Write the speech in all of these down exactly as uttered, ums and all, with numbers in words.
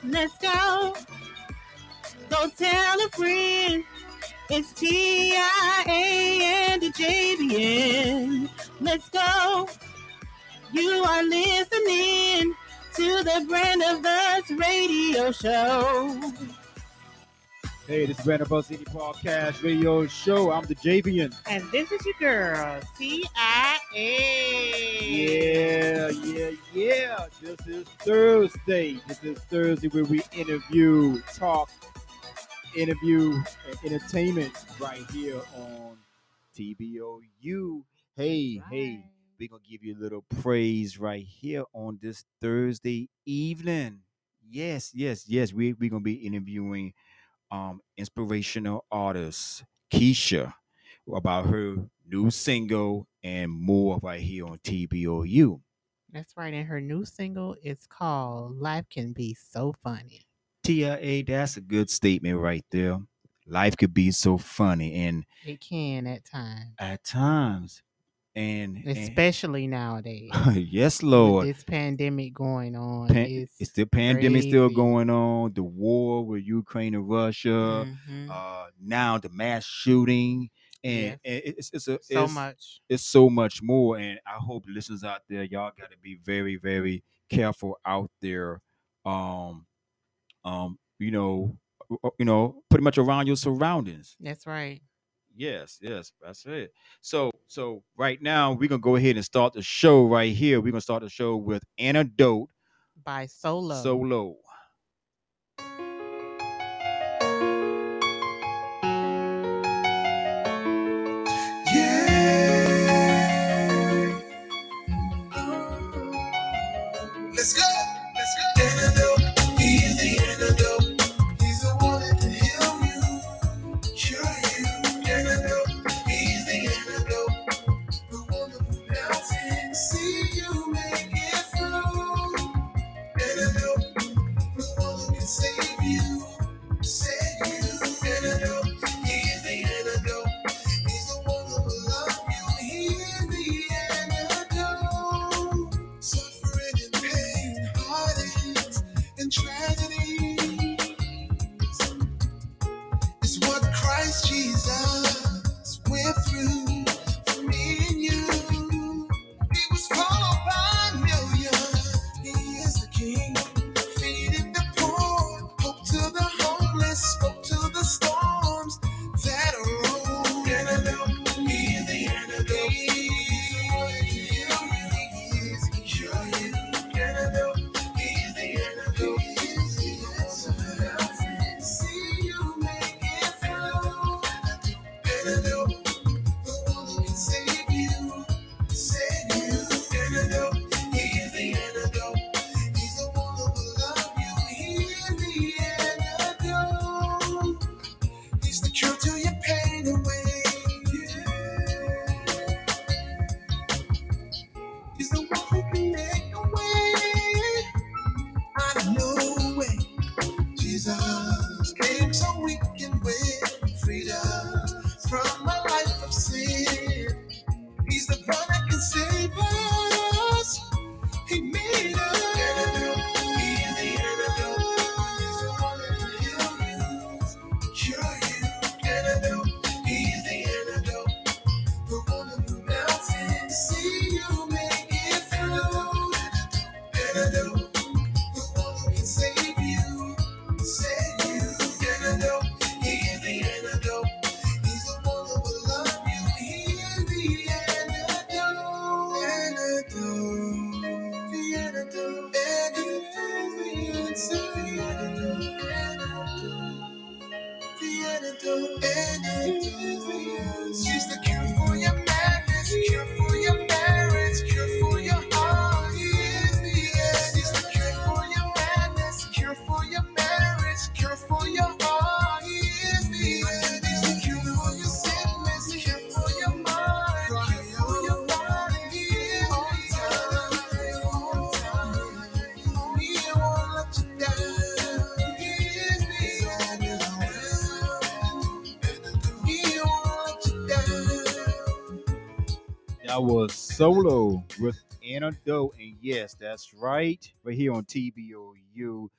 Let's go. Go tell a friend. It's T I A and the J V N. Let's go. You are listening to the Brand of Us radio show. Hey, this is Brand of Us City Podcast radio show. I'm the J V N. And this is your girl, T I A. Yeah, yeah, yeah. This is Thursday. This is Thursday where we interview, talk, interview, and entertainment right here on T B O U. Hey, That's hey, right. we're going to give you a little praise right here on this Thursday evening. Yes, yes, yes. We, we're going to be interviewing um, inspirational artist Keisha about her new single and more right here on T B O U. That's right. And her new single is called Life Can Be So Funny. T I A, that's a good statement right there. Life could be so funny and It can at times, at times. And, and especially nowadays. yes, With Lord. this pandemic going on, Pan- it's, it's the pandemic still crazy. going on. The war with Ukraine and Russia. Mhm. Uh, now the mass shooting, and, Yes. and it's it's a So it's, much. it's so much more. And I hope listeners out there, y'all got to be very very careful out there. Um, um, you know, uh, you know, pretty much around your surroundings. That's right. Yes, yes, that's it. So, so right now we're gonna go ahead and start the show right here. We're gonna start the show with Antidote By Solo. Solo. Let's go. Let's go. Antidote. He's the antidote. He's the one that can heal you, cure you. Antidote. He's the antidote. The one that will melt and see you make it through. Antidote. The one who can save you, set you. Antidote. He's the antidote. He's the one that will love you. He's the antidote. Suffering and pain, heartaches and tragedy is what Christ Jesus went through for me and you. He was followed by millions. He is the King, feeding the poor, hope to the homeless, spoke to the storms that arose. Antidote, he is the antidote. He's the one that can heal you. He is the cure you. Antidote, he is the antidote. He is the answer. See you make it through. Antidote, the one who can save you, save you. Antidote, he is the antidote. He's the one who will love you. He is the antidote. He's the cure to your pain away. He's the one who can make a way out of no way. Jesus came so we can win freedom from a life of sin. He's the one that can save us. He made us. Antidote. He is the antidote. He's the one that can heal you, cure you. Antidote. He is the antidote. The one who melts and see you make it through. Antidote. The one who can save you, save you. Antidote. He is the antidote. He's the one who will love you. He is the antidote. Antidote. The antidote. Antidote. The answer. The antidote. The antidote. Antidote. She's the cure for your madness, cure for your marriage, cure for your heart. He is the answer. She's the cure for your madness, cure for your marriage, cure for your heart. He is the answer. He's the cure for your sickness, cure for your mind, cure for your body. He is the answer. He won't let you down. He is the answer. He won't let you down. That was Solo with Antidote. And yes, that's right. Right here on T B O U.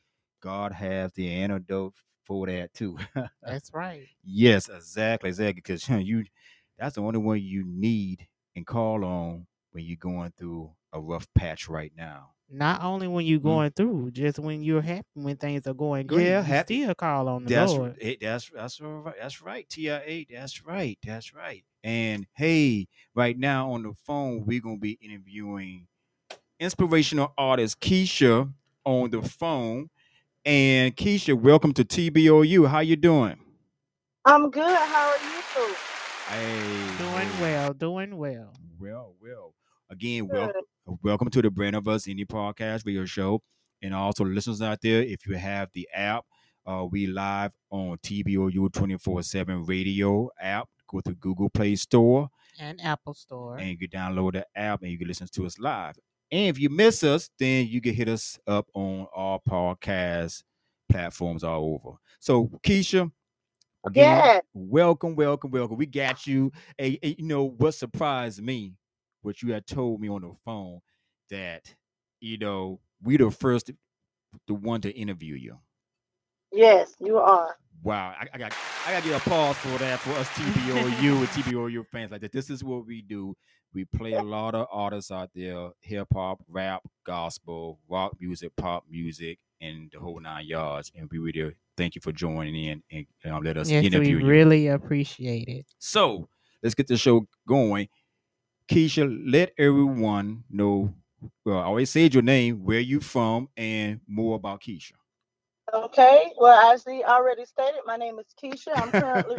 God has the antidote for that too. That's right. Yes, exactly, exactly. Because you, that's the only one you need and call on when you're going through a rough patch right now. Not only when you're Mm. going through, just when you're happy, when things are going great, Yeah, you happy. still call on the That's Lord. it. That's that's all right. That's right. T I A. That's right. That's right. And hey, right now on the phone, we're gonna be interviewing inspirational artist Keisha on the phone. And Keisha, welcome to T B O U. How you doing? I'm good. How are you? Hey, Doing hey. well, doing well. Well, well. Again, Good. welcome welcome to the Brand of Us Indie Podcast Radio Show. And also listeners out there, if you have the app, uh, we live on T B O U twenty-four seven radio app. Go to Google Play Store And Apple Store. and you can download the app and you can listen to us live. And if you miss us, then you can hit us up on all podcast platforms all over. So, Keisha, again, Yeah. welcome, welcome, welcome. We got you. Hey, hey, you know what surprised me? What you had told me on the phone that you know we the first, the one to interview you. Yes, you are. Wow, I, I got I got to get a pause for that for us T B O U and T B O U fans like that. This is what we do. We play a lot of artists out there: hip hop, rap, gospel, rock music, pop music, and the whole nine yards. And we really thank you for joining in and um, let us Yes, we interview you. really appreciate it. So let's get the show going. Keisha, let everyone know. Well, I always said your name, where you from, and more about Keisha. Okay. Well, as he already stated, my name is Keisha. I'm currently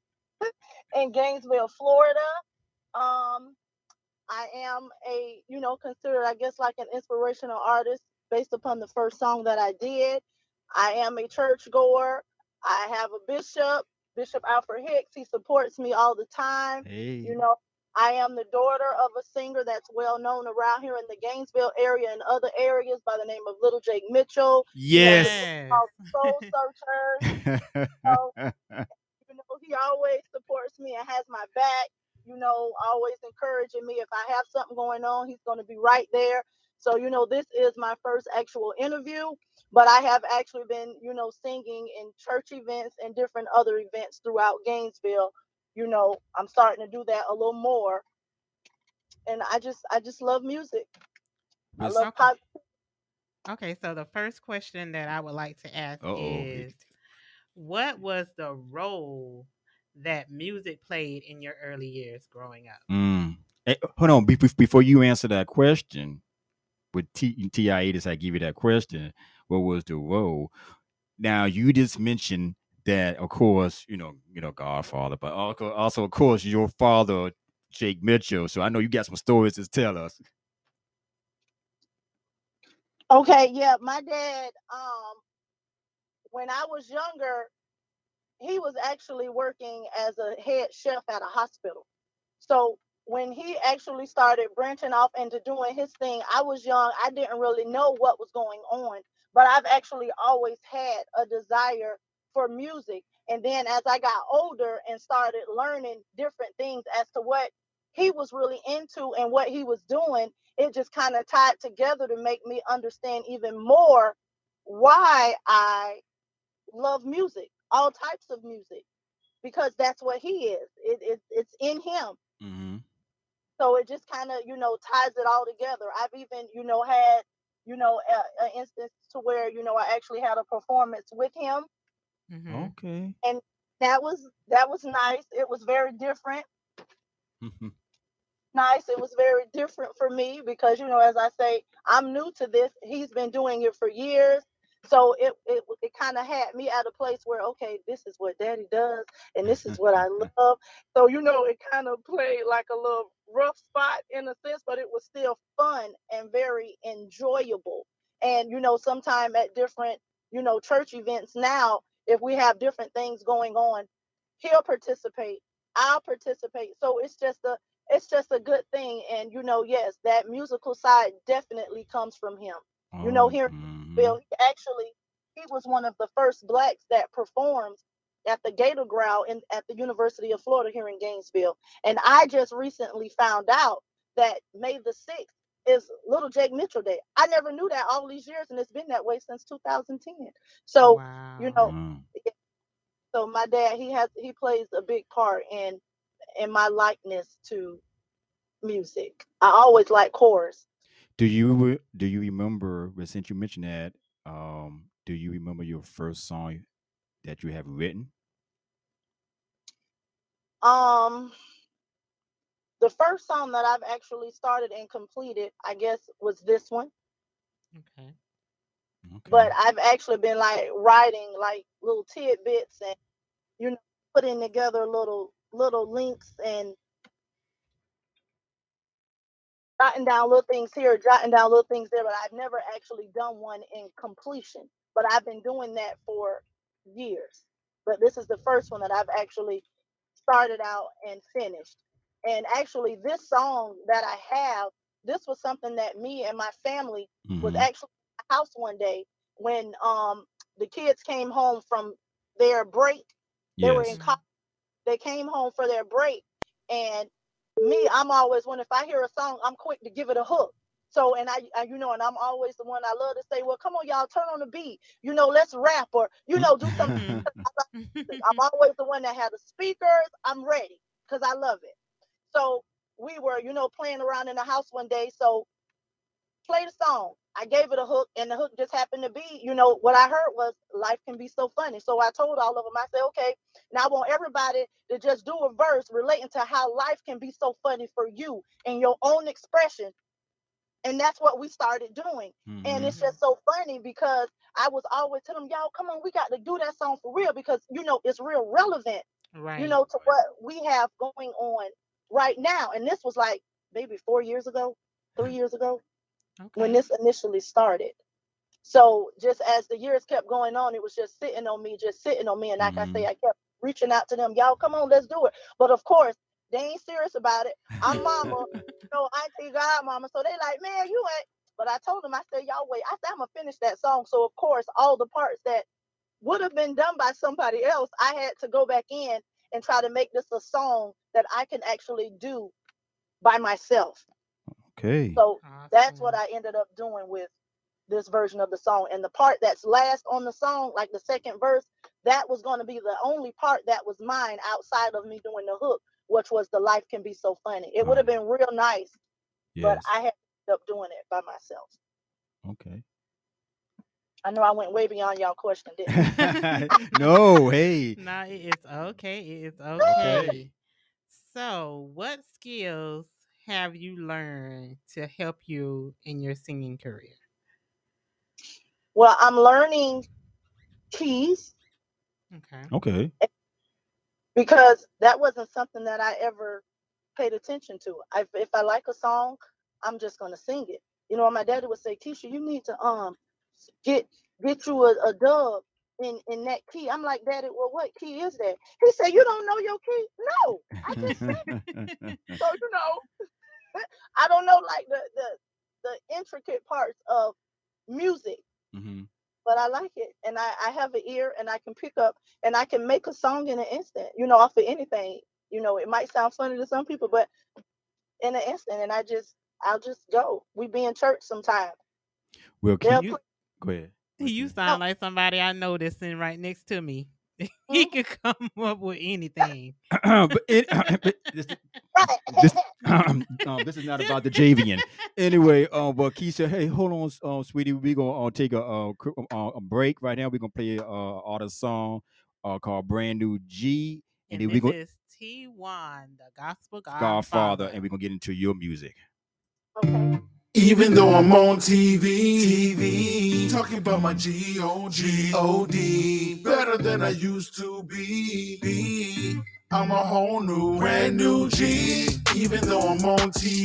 in Gainesville, Florida. Um, I am a, you know, considered, I guess, like an inspirational artist based upon the first song that I did. I am a church goer. I have a bishop, Bishop Alfred Hicks. He supports me all the time. You Hey. know, I am the daughter of a singer that's well known around here in the Gainesville area and other areas by the name of Little Jake Mitchell. He has a group Yes. Yes. called Soul Searchers. So you know, he always supports me and has my back, you know, always encouraging me. If I have something going on, he's going to be right there. So, you know, this is my first actual interview, but I have actually been, you know, singing in church events and different other events throughout Gainesville. You know, I'm starting to do that a little more. And I just, I just love music. I Was love Okay. pop. Okay, so the first question that I would like to ask uh-oh. is, what was the role that music played in your early years growing up? Mm. Hey, hold on. Be- be- before you answer that question, with T T I A, I give you that question, what was the role? Now you just mentioned that, of course, you know, you know, Godfather, but also, also, of course, your father, Jake Mitchell. So I know you got some stories to tell us. Okay, yeah, my dad, um, when I was younger, he was actually working as a head chef at a hospital. So when he actually started branching off into doing his thing, I was young. I didn't really know what was going on, but I've actually always had a desire for music. And then as I got older and started learning different things as to what he was really into and what he was doing, it just kind of tied together to make me understand even more why I love music, all types of music, because that's what he is. It, it it's in him. Mm-hmm. So it just kind of, you know, ties it all together. I've even, you know, had, you know, an instance to where, you know, I actually had a performance with him, Mm-hmm. Okay. and that was that was nice. It was very different. Nice. It was very different for me because, you know, as I say, I'm new to this. He's been doing it for years. So it it, it kind of had me at a place where, okay, this is what daddy does and this is what I love. So, you know, it kind of played like a little rough spot in a sense, but it was still fun and very enjoyable. And, you know, sometime at different, you know, church events now, if we have different things going on, he'll participate. I'll participate. So it's just a it's just a good thing. And you know, yes, that musical side definitely comes from him. You know, Oh. here in Mm-hmm. Gainesville, he actually he was one of the first blacks that performed at the Gator Growl in at the University of Florida here in Gainesville. And I just recently found out that May the sixth is Little Jake Mitchell Day. I never knew that all these years, and it's been that way since two thousand ten. So, you Wow. know, Wow. so my dad, he has he plays a big part in in my likeness to music. I always like chorus. Do you re- do you remember? Well, since you mentioned that, um, do you remember your first song that you have written? Um, the first song that I've actually started and completed, I guess, was this one. Okay. But Okay. I've actually been like writing like little tidbits and you know putting together little little links and jotting down little things here, jotting down little things there, but I've never actually done one in completion. But I've been doing that for years. But this is the first one that I've actually started out and finished. And actually, this song that I have, this was something that me and my family was Mm-hmm. actually at the house one day when um the kids came home from their break. They were in Yes. college. They came home for their break, and me, I'm always one. If I hear a song, I'm quick to give it a hook. So, and I, I, you know, and I'm always the one I love to say, well, come on, y'all, turn on the beat. You know, let's rap or you know, do something. Mhm. I'm always the one that has the speakers. I'm ready because I love it. So we were, you know, playing around in the house one day. So play the song. I gave it a hook, and the hook just happened to be, you know, what I heard was life can be so funny. So I told all of them, I said, okay, now I want everybody to just do a verse relating to how life can be so funny for you in your own expression. And that's what we started doing. And Mm-hmm. it's Mhm. just so funny because I was always telling them, y'all, come on, we got to do that song for real because, you know, it's real relevant, you Right. know, to what we have going on right now. And this was like maybe four years ago, three years ago when Okay. this initially started. So just as the years kept going on, it was just sitting on me, just sitting on me. And like I say, Mm-hmm. I kept reaching out to them, y'all, come on, let's do it. But of course, they ain't serious about it. I'm mama, you know, auntie, godmama. So they like, man, you ain't. But I told them, I said, y'all wait. I said, I'm gonna finish that song. So of course, all the parts that would have been done by somebody else, I had to go back in and try to make this a song that I can actually do by myself. Okay. So that's what Awesome. I ended up doing with this version of the song. And the part that's last on the song, like the second verse, that was going to be the only part that was mine outside of me doing the hook, which was the life can be so funny. It would Oh, have been real nice, but yes. I had to end up doing it by myself. Okay. I know I went way beyond y'all question, didn't I? No, hey. No, it is okay. It is Okay. okay. So, what skills have you learned to help you in your singing career? Well, I'm learning keys Okay. Okay. because that wasn't something that I ever paid attention to. I, if I like a song, I'm just gonna sing it. You know, my daddy would say, Keisha, you need to um get get you a, a dub in in that key. I'm like, Daddy, well, what key is that? He said, you don't know your key? No, I just sang. So you know, I don't know like the the the intricate parts of music, hmm but I like it, and I I have an ear, and I can pick up, and I can make a song in an instant. You know, off of anything. You know, it might sound funny to some people, but in an instant, and I just I'll just go. We be in church sometime. Well, They'll Keith, You play. go ahead. What you you? No, sound like somebody I know that's sitting right next to me. He mhm, could come up with anything. but it, but this, right. this, um, this is not about the Javian. Anyway, um, but Keith said, "Hey, hold on, uh, sweetie, we gonna uh, take a, uh, cr- uh, a break right now. We're gonna play a uh, artist song uh, called Brand New G, and And then we this go is T one, the gospel Godfather, and godfather. we're gonna get into your music." Okay. Even though I'm on T V, T V, talking about my G O G O D, better than I used to be. be. I'm a whole new, brand new G. Even though I'm on T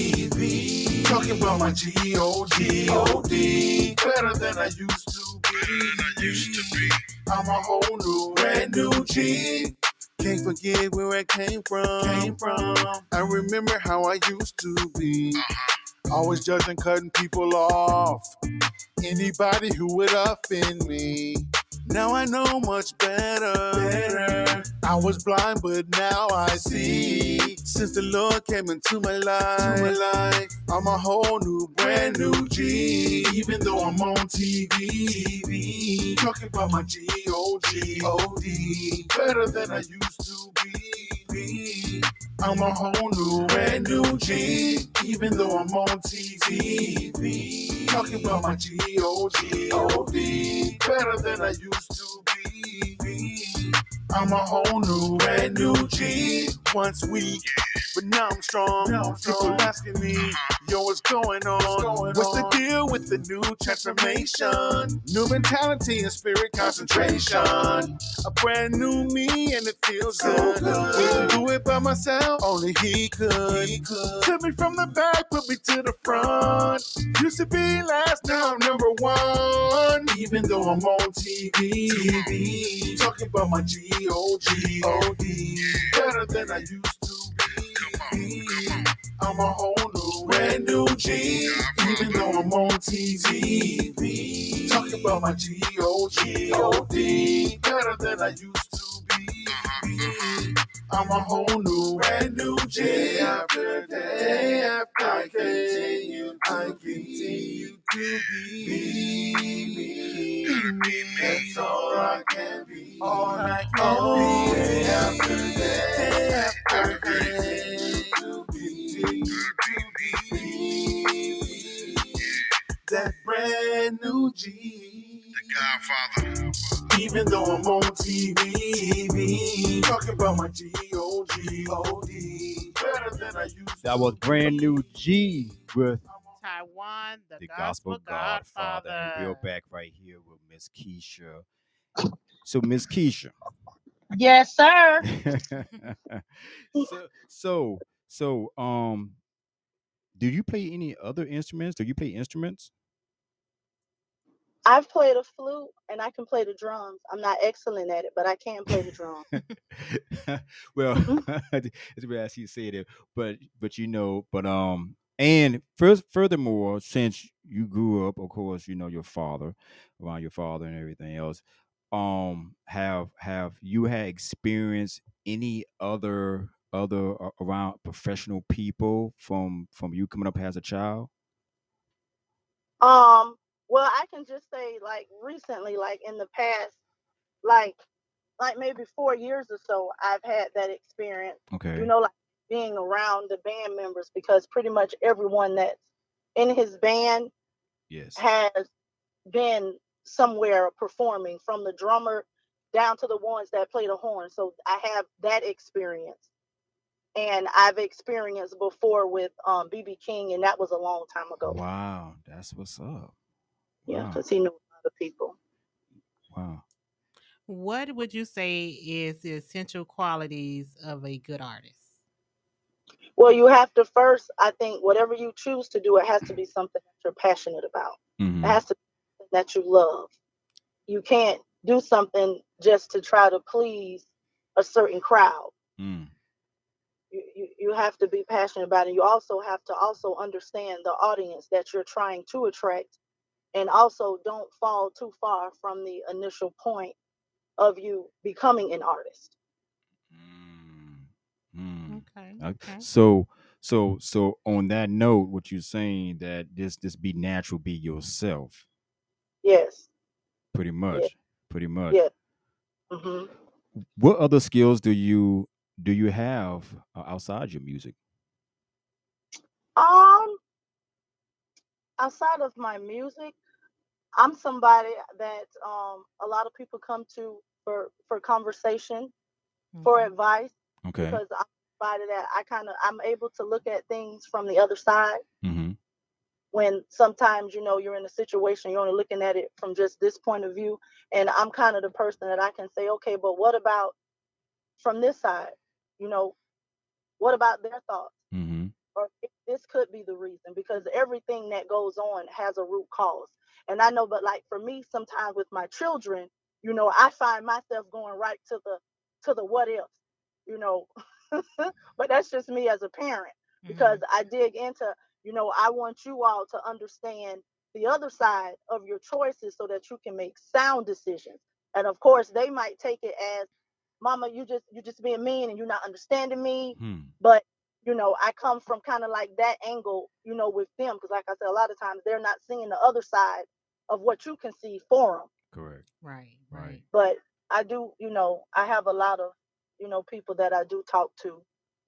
V, talking about my G O G O D, better than I used to be. Used to be. I'm a whole new, brand new G. Can't forget where I came from. Came from. I remember how I used to be. Always judging, cutting people off. Anybody who would offend me. Now I know much better. better. I was blind, but now I see. Since the Lord came into my life, to my life, I'm a whole new, brand new G. Even though I'm on T V, T V, talking about my G O G, O D, better than I used to be. be. I'm a whole new, brand new G. Even though I'm on T V, talking about my G O G, O D, better than I used to be. I'm a whole new, brand new G. Once weak, but now I'm strong. Now I'm strong. People asking me, yo, what's going on? What's, going what's on? The deal with the new transformation? New mentality and spirit concentration. A brand new me and it feels so good. good. Couldn't do it by myself, only he could. he could. Took me from the back, put me to the front. Used to be last, now I'm number one. Even though I'm on T V, T V, talking about my G O G, O D, better than I used to be. I'm a whole new, brand new G. Even though I'm on T V, talking about my G O G, O D, better than I used to be. I'm a whole new, brand new G. Day after day, after I continue, I continue to be me. me. That's all I can be. All I can be. Day after day, day after day, to continue to be that brand new G. The Godfather. Even though I'm on T V, T V, talking about my G O G, O D, better than I used to. That was brand new G with Taiwan, the, the Gospel, Gospel Godfather. Godfather. And we're back right here with Miss Keisha. So, Miss Keisha. Yes, sir. so, so, so, um, do you play any other instruments? Do you play instruments? I've played a flute and I can play the drums. I'm not excellent at it, but I can play the drums. well, it's weird as you said it, but but you know, but um, and first, furthermore, since you grew up, of course, you know your father, around your father and everything else. Um, have have you had experience any other other uh, around professional people from from you coming up as a child? Um, well, I can just say like recently, like in the past, like like maybe four years or so, I've had that experience. You Okay. know, like being around the band members because pretty much everyone that's in his band Yes. has been somewhere performing, from the drummer down to the ones that play the horn. So I have that experience. And I've experienced before with um B B King, and that was a long time ago. Wow, that's what's up. Yeah, Wow. because he knew a lot of people. Wow. What would you say is the essential qualities of a good artist? Well, you have to first, I think, whatever you choose to do, it has to be something that you're passionate about. It Mm-hmm. has to be something that you love. You can't do something just to try to please a certain crowd. Mm. You, you, you have to be passionate about it. You also have to also understand the audience that you're trying to attract, and also don't fall too far from the initial point of you becoming an artist. Mm. Mm. Okay. Uh, Okay. So, so, so on that note, what you're saying that this this be natural, be yourself, Yes, pretty yes, much, pretty much. yes. hmm What other skills do you do you have uh, outside your music? Um, outside of my music, I'm somebody that um a lot of people come to for for conversation, for Okay. advice, Okay. because I'm somebody that I kind of I'm able to look at things from the other side. Mm-hmm. When sometimes you know you're in a situation, you're only looking at it from just this point of view, and I'm kind of the person that I can say, okay, but what about from this side? You know, what about their thoughts? Mm-hmm. Or if this could be the reason, because everything that goes on has a root cause. And I know, but like for me, sometimes with my children, you know, I find myself going right to the to the what if, you know. But that's just me as a parent, because Mm-hmm. I dig into, you know, I want you all to understand the other side of your choices so that you can make sound decisions. And of course, they might take it as, "Mama, you just you just being mean and you're not understanding me." Hmm. But you know, I come from kind of like that angle, you know, with them because, like I said, a lot of times they're not seeing the other side of what you can see for them. Correct. Right, Right. right. But I do, you know, I have a lot of, you know, people that I do talk to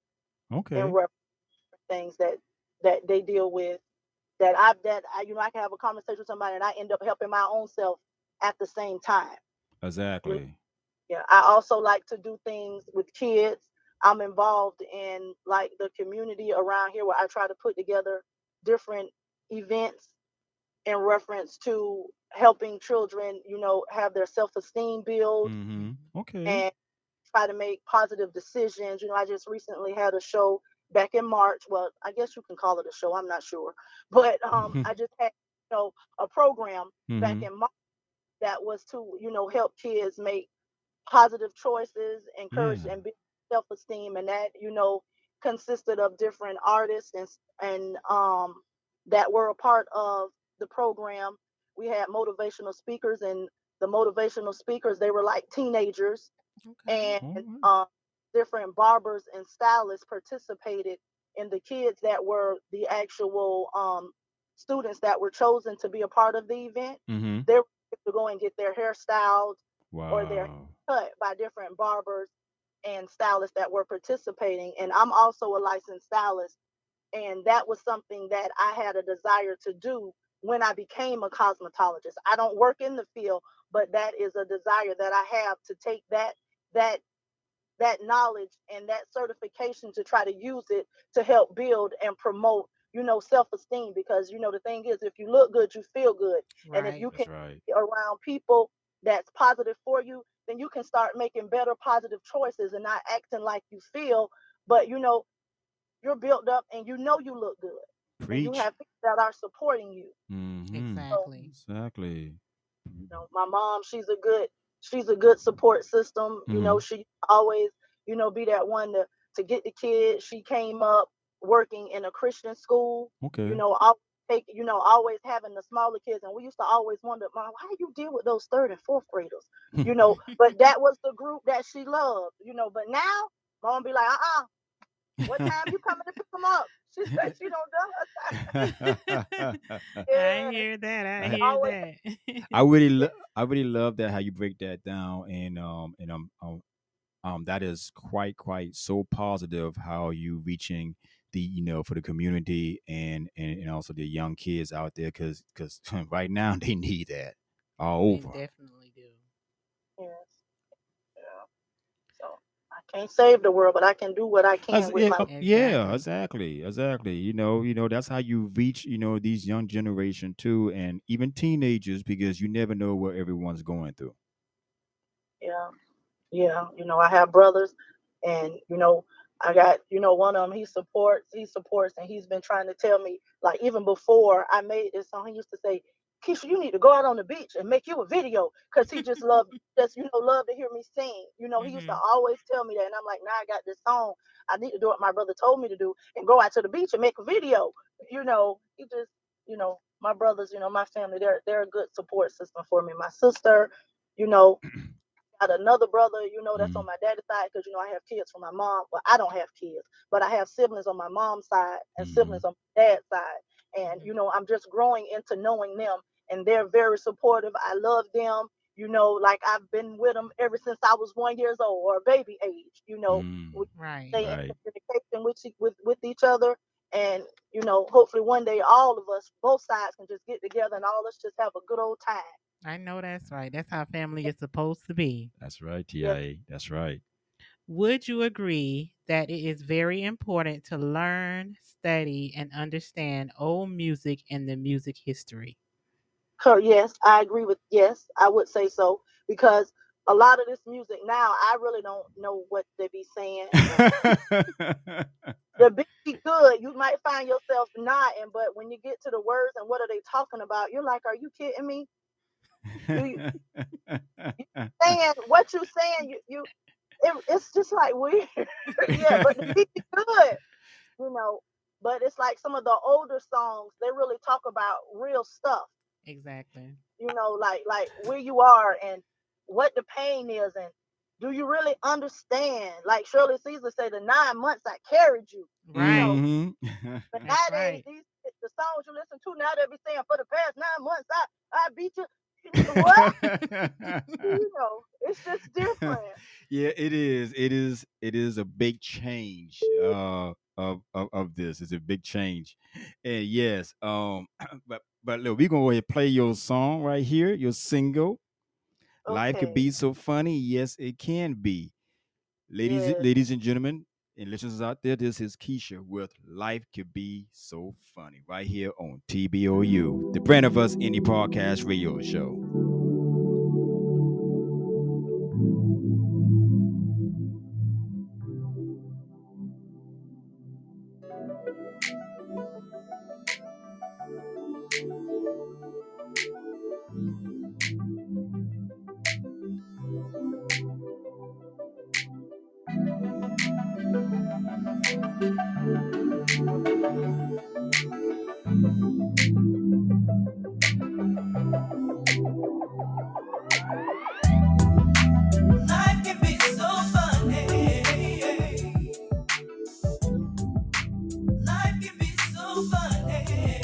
in Okay. reference to things that that they deal with, that I've that I, you know, I can have a conversation with somebody and I end up helping my own self at the same time. You know, Exactly. yeah. I also like to do things with kids. I'm involved in like the community around here where I try to put together different events in reference to helping children, you know, have their self-esteem build Mm-hmm. Mhm. Okay. and try to make positive decisions. You know, I just recently had a show back in March. Well, I guess you can call it a show. I'm not sure, but um, I just had, you know, a program back Mm-hmm. in March that was to, you know, help kids make positive choices, encourage Yeah. and build self-esteem, and that, you know, consisted of different artists and and um that were a part of the program. We had motivational speakers, and the motivational speakers, they were like teenagers, Okay. and All right. um, different barbers and stylists participated in the kids that were the actual um, students that were chosen to be a part of the event. Mm-hmm. They were able to go and get their hair styled or their hair Wow. cut by different barbers and stylists that were participating. And I'm also a licensed stylist, and that was something that I had a desire to do when I became a cosmetologist. I don't work in the field, but that is a desire that I have to take that that that knowledge and that certification to try to use it to help build and promote, you know, self-esteem. Because, you know, the thing is, if you look good, you feel good. And if you Right. can That's right. be around people that's positive for you, then you can start making better positive choices and not acting like you feel. But you know, you're built up and you know you look good, and you Preach. have people that are supporting you. Mm-hmm. So, Exactly. Exactly. you know, my mom, she's a good she's a good support system. You Mm-hmm. know, she always, you know, be that one to to get the kids. She came up working in a Christian school, you Okay. know, always take, you know, always having the smaller kids. And we used to always wonder, Mom, how do you deal with those third and fourth graders? You know, but that was the group that she loved, you know. But now mom be like, uh-uh, what time you coming to pick them up? She said she don't do her. I Yeah, hear that. I I, hear always. that. I really, Yeah, lo- I really love that how you break that down, and um, and um, um, um, that is quite, quite so positive how you reaching the, you know, for the community and and, and also the young kids out there, because because right now they need that all They over. definitely do. yes, yeah. So I can't save the world, but I can do what I As, can with yeah, my. uh, yeah, Exactly. exactly, exactly. You know, you know that's how you reach, you know, these young generation too, and even teenagers, because you never know what everyone's going through. Yeah, yeah. You know, I have brothers, and you know, I got, you know, one of them. He supports, he supports, and he's been trying to tell me, like, even before I made this song, he used to say, "Keisha, you need to go out on the beach and make you a video," because he just loved, just you know, love to hear me sing. You know, he used to Mhm. always tell me that, and I'm like, now I got this song. I need to do what my brother told me to do and go out to the beach and make a video. You know, he just, you know, my brothers, you know, my family, they're they're a good support system for me. My sister, you know, got another brother, you know, that's on Mm-hmm. my daddy's side because you know I have kids from my mom. Well, I don't have kids, but I have siblings on my mom's side and Mm-hmm. siblings on my dad's side. And Mhm. you know, I'm just growing into knowing them, and they're very supportive. I love them. You know, like I've been with them ever since I was one years old or baby age. You know, Mm. we Right. stay in Right. communication with e- with with each other, and you know, hopefully one day all of us, both sides, can just get together and all us just have a good old time. I know that's right. That's how family is supposed to be. That's right, Yeah. T I A. That's right. Would you agree that it is very important to learn, study, and understand old music and the music history? Her, yes, I agree with, yes, I would say so, because a lot of this music now, I really don't know what they be saying, and the beat be good. You might find yourself nodding, but when you get to the words and what are they talking about, you're like, are you kidding me? You, you saying what you saying? You you, it, it's just like weird. Yeah, but the beat be good, you know. But it's like some of the older songs, they really talk about real stuff. Exactly. You know, like like where you are and what the pain is, and do you really understand? Like Shirley Caesar said, the nine months I carried you. Right. You know, Mm-hmm. but That's nowadays, right. these the songs you listen to now, they be saying for the past nine months, I I beat you. What? You know, it's just different. Yeah, it is. It is. It is a big change. Uh, of, of of this. It's a big change, and yes. Um, but but look, we're gonna go ahead and play your song right here. Your single. Life could Okay. be so funny. Yes, it can be. Ladies, Yes. ladies and gentlemen, and listeners out there, this is Keisha with Life Could Be So Funny right here on T B O U, the Brand of Us Indie Podcast Radio Show. Life can be so funny. Life can be so funny.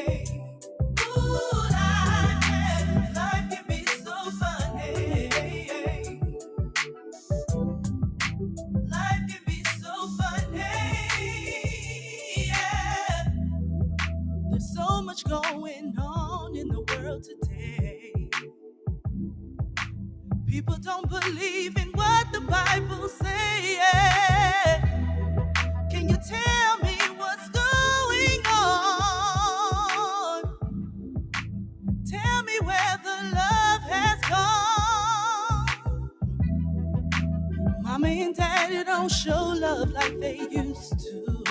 Ooh, life, life can be so funny. Life can be so funny. Yeah. There's so much going on in the world today. People don't believe in what the Bible says. Can you tell me what's going on? Tell me where the love has gone. Mama and daddy don't show love like they used to.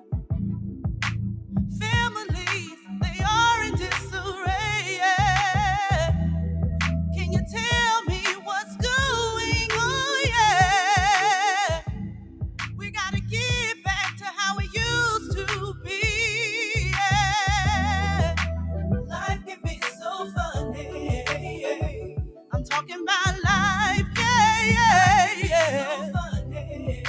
Families, they are in disarray. Yeah. Can you tell me what's going on? Yeah. We gotta get back to how it used to be. Yeah. Life can be so funny. I'm talking about life. Yeah, yeah, yeah. So funny.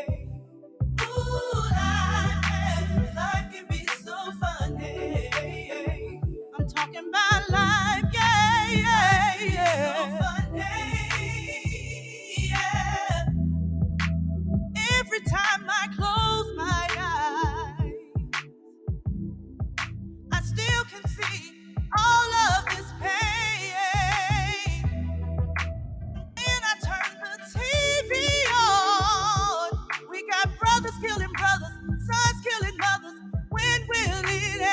Ooh, life, life can be so funny. I'm talking about life. Yeah, yeah, yeah. So funny. Yeah. Every time I close my eyes, I still can see all of this pain. When I turn the T V on, we got brothers killing brothers, sons killing mothers. When will it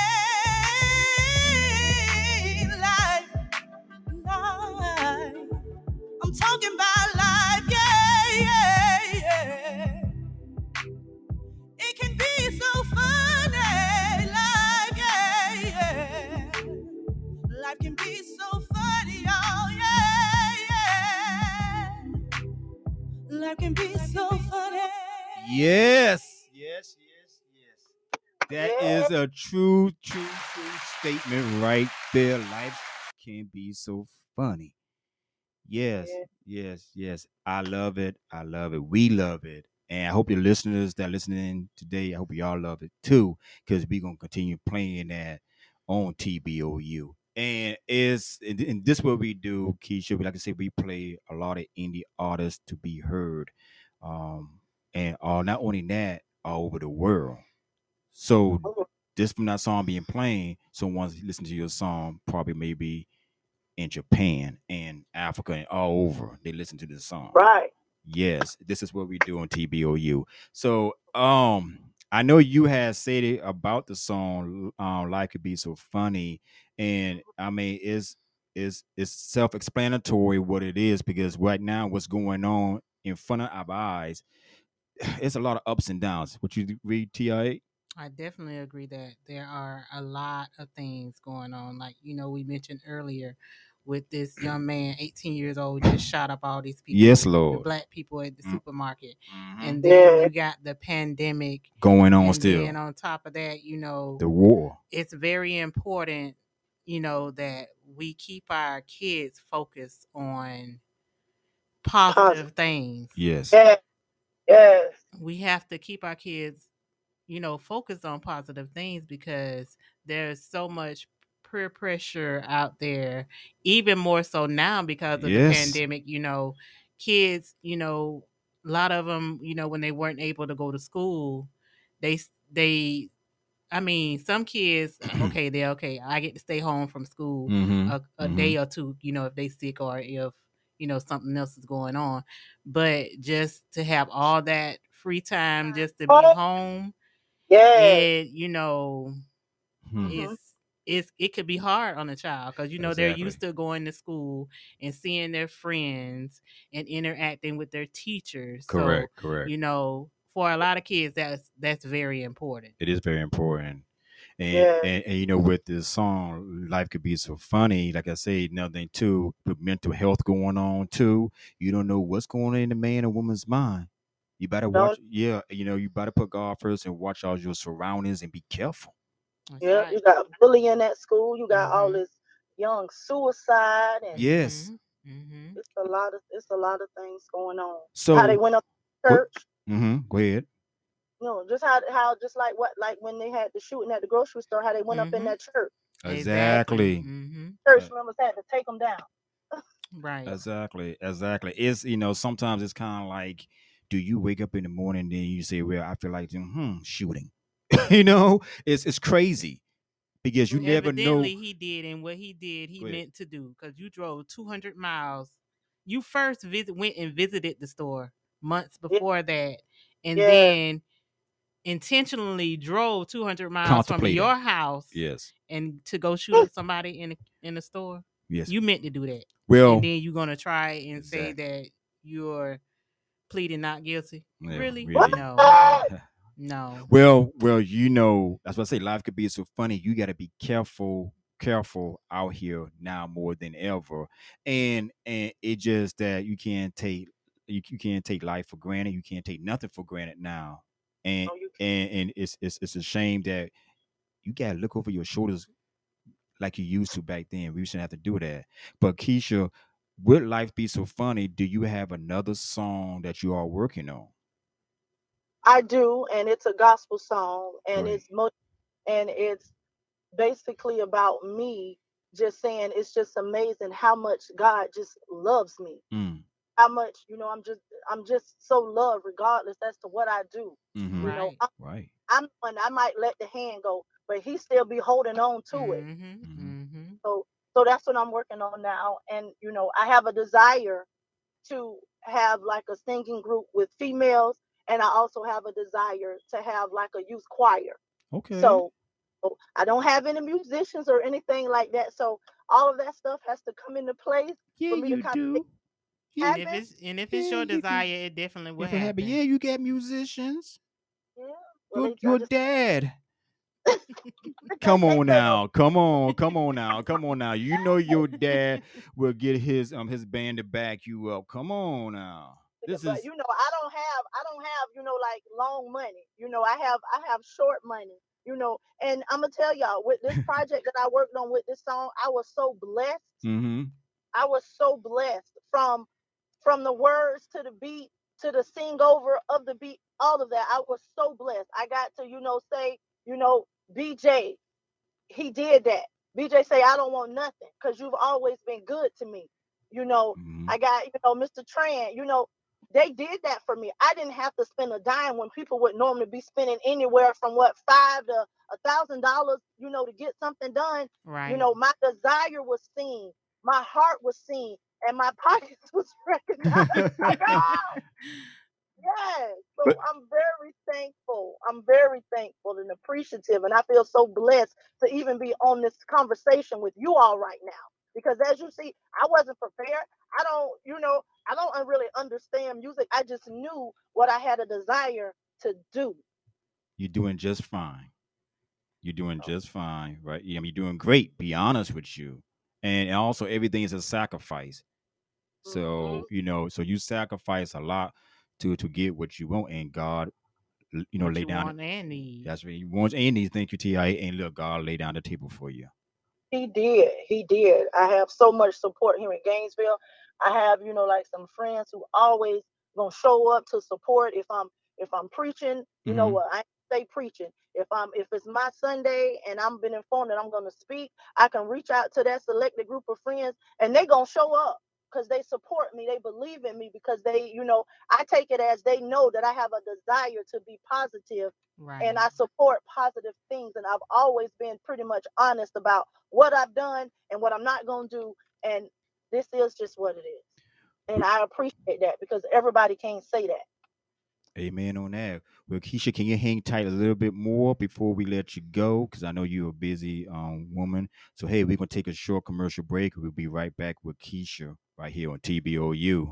end? Life, life. I'm talking about life, yeah, yeah, yeah. It can be so funny, life, yeah, yeah. Life can be so funny, oh, yeah, yeah. Life can be so funny. Yes, yes, yes, yes. That Yeah. is a true, true, true statement right there. Life can be so funny. Yes, Yeah. yes, yes. I love it. I love it. We love it. And I hope your listeners that are listening today, I hope y'all love it too, because we're gonna continue playing that on T B O U. And is and, and this what we do, Keisha. We like to say we play a lot of indie artists to be heard. Um and uh, not only that, all over the world. So this from that song being playing, someone's listening to your song, probably maybe in Japan and Africa and all over. They listen to this song. Right. Yes, this is what we do on T B O U. So, um, I know you had said it about the song, um, "Life Could Be So Funny," and I mean, it's it's it's self-explanatory what it is because right now, what's going on in front of our eyes, it's a lot of ups and downs. Would you read T I A? I definitely agree that there are a lot of things going on. Like, you know, we mentioned earlier with this young man, eighteen years old, just shot up all these people, Yes, the Lord. black people at the Mm, supermarket. mhm. And then Yeah. you got the pandemic. Going on And still, then on top of that, you know, the war. it's very important, you know, that we keep our kids focused on positive things. Yes. Yes. Yes. We have to keep our kids, you know, focused on positive things because there's so much peer pressure out there, even more so now because of the Yes. pandemic. You know, kids, you know, a lot of them, you know, when they weren't able to go to school, they they I mean, some kids, okay, they're okay. I get to stay home from school Mm-hmm. a, a Mhm. day or two, you know, if they sick or if, you know, something else is going on. But just to have all that free time just to be Oh, home, yes. it, you know, Hmm. Mhm. it's it's it could be hard on a child because you know they're Exactly. used to going to school and seeing their friends and interacting with their teachers. Correct. So, Correct. you know, for a lot of kids, that's that's very important. It is very important. And, Yes. and and you know, with this song, life could be so funny. Like I say, another thing too, with mental health going on too. You don't know what's going on in the man or woman's mind. You better Don't. watch. Yeah, you know, you better put God first and watch all your surroundings and be careful. That's Yeah. right. You got bullying at school. You got all Mhm. this young suicide, and Yes. Mhm. Mhm. it's a lot of it's a lot of things going on. How they So, went up to what? church. Mm-hmm. Go ahead. You know, just how how just like what like when they had the shooting at the grocery store, how they went up in Mhm. that church. Exactly. Exactly. Mhm. Church Uh, members had to take them down. Right. Exactly, exactly. It's you know sometimes it's kind of like, do you wake up in the morning then you say, well, I feel like hmm shooting. you know, it's it's crazy because you Mhm. never know. Evidently, he did, and what he did, he Go ahead. meant to do because you drove two hundred miles. You first visit went and visited the store months Yeah. before that, and Yeah. then intentionally drove two hundred miles from Contemplating. your house Yes, and to go shoot up somebody in a, in the store. yes. You meant to do that, and Well, then you're gonna try and say exactly. that you're pleading not guilty. Yeah, Really? What? really. No, no. Well, well, you know, that's what I say. Life could be so funny. You got to be careful, careful out here now more than ever. And and it just that you can't take you, you can't take life for granted. You can't take nothing for granted now. And No, you and and it's it's it's a shame that you got to look over your shoulders like you used to back then. We shouldn't have to do that. But Keisha, would life be so funny? Do you have another song that you are working on? I do, and it's a gospel song, and Great. it's mo- and it's basically about me just saying it's just amazing how much God just loves me. Mm. How much, you know, I'm just I'm just so loved regardless as to what I do. Mm-hmm. You know, Right. I'm, Right. I'm one I might let the hand go, but he still be holding on to it. Mhm. Mm-hmm. Mhm. So so that's what I'm working on now. And you know, I have a desire to have like a singing group with females, and I also have a desire to have like a youth choir. Okay. So so I don't have any musicians or anything like that. So all of that stuff has to come into place Yeah, for me to you kind of make do. it Yeah, And if happen. it's and if it's yeah, your you can. desire, it definitely will If it happen, yeah, happen. you got musicians. Yeah. Well, Your they, I your just dad. I can't Come take on that no. now, come on, come on now, come on now. You know your dad will get his um his band to back you up. Come on now. This But is you know, I don't have, I don't have, you know, like long money. You know, I have, I have short money. You know, and I'm gonna tell y'all with this project that I worked on with this song, I was so blessed. mm-hmm. I was so blessed from from the words to the beat to the sing over of the beat, all of that. I was so blessed. I got to, you know, say, you know, B J, he did that. B J say, I don't want nothing because you've always been good to me. You know, Mm-hmm. I got, you know, Mister Tran, you know, they did that for me. I didn't have to spend a dime when people would normally be spending anywhere from what five to a thousand dollars, you know, to get something done. You Right. know, my desire was seen, my heart was seen, and my pockets was recognized by God. Yes. So but I'm very thankful. I'm very thankful and appreciative. And I feel so blessed to even be on this conversation with you all right now. Because as you see, I wasn't prepared. I don't, you know, I don't really understand music. I just knew what I had a desire to do. you're doing just fine. You're doing just fine, right? Yeah, I mean, you're doing great. Be honest with you, and also everything is a sacrifice. Mm-hmm. So you know, so you sacrifice a lot to to get what you want, and God, you know, What lay you down. want and need. That's what you want and need. Thank you, T I A, and look, God lay down the table for you. He did. He did. I have so much support here in Gainesville. I have, you know, like some friends who always gonna show up to support if I'm if I'm preaching, you know Mm-hmm. what, I stay preaching. If I'm if it's my Sunday and I'm been informed that I'm gonna speak, I can reach out to that selected group of friends and they gonna show up because they support me, they believe in me because they, you know, I take it as they know that I have a desire to be positive and Right. I support positive things. And I've always been pretty much honest about what I've done and what I'm not gonna do. And this is just what it is. And I appreciate that because everybody can't say that. Amen on that. Well, Keisha, can you hang tight a little bit more before we let you go? Because I know you're a busy um, woman. So, hey, we're going to take a short commercial break. We'll be right back with Keisha right here on T B O U.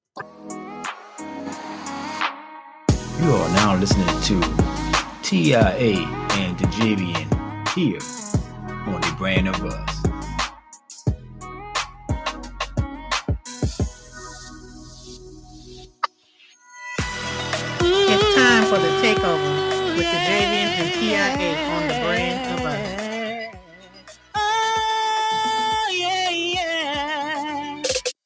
You are now listening to T I A and Dajavian here on the Brand of Us. It's time for the takeover with the Javian and T I A on the Brand of Us. Oh, yeah, yeah.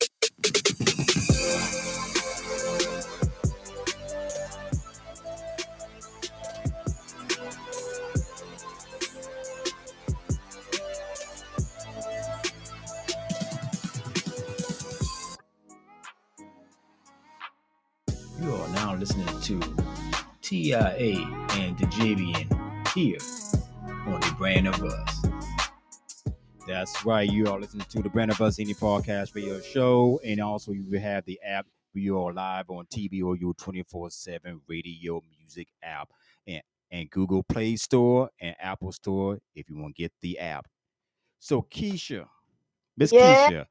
You are now listening to T I A and Dajavian here on the Brand of Us. That's right. You are listening to the Brand of Us Indie Podcast Radio Show. And also, you have the app. We are live on T B O U twenty-four seven Radio Music app and, and Google Play Store and Apple Store if you want to get the app. So, Keisha, Miss Yeah, Keisha,